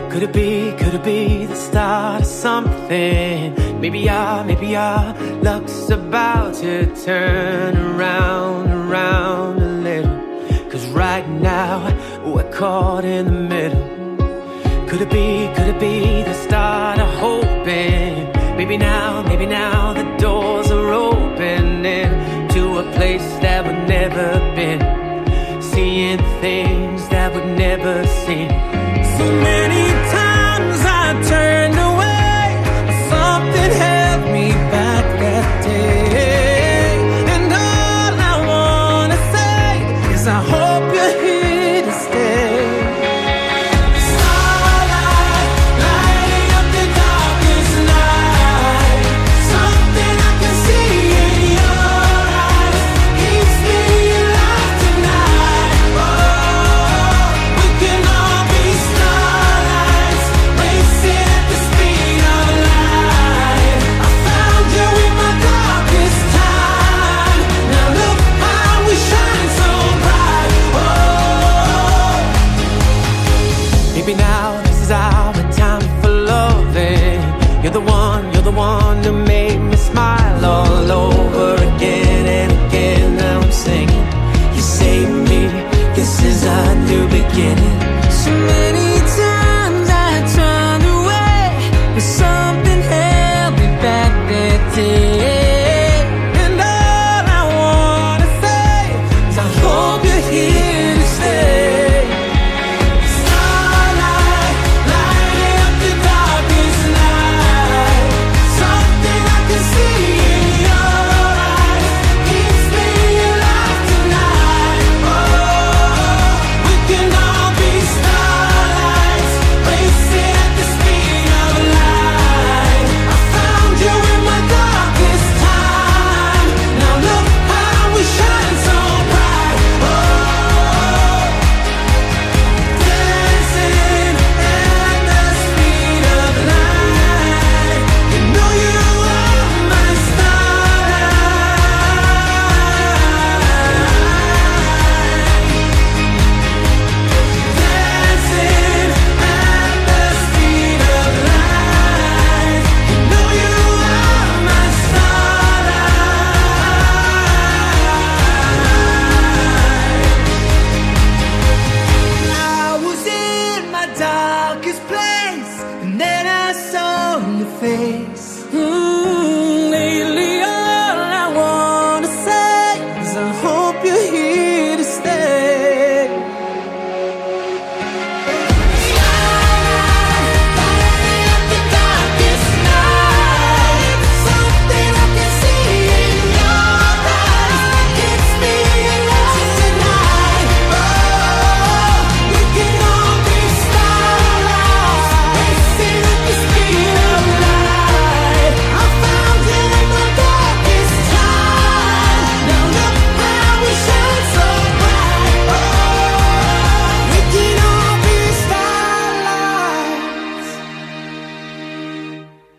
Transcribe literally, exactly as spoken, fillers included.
Could it be, could it be the start of something? Maybe our, maybe our luck's about to turn around, around a little. Cause right now, we're caught in the middle. Could it be, could it be the start of hoping? Maybe now, maybe now the doors are opening to a place that we've never been, seeing things that we've never seen. So many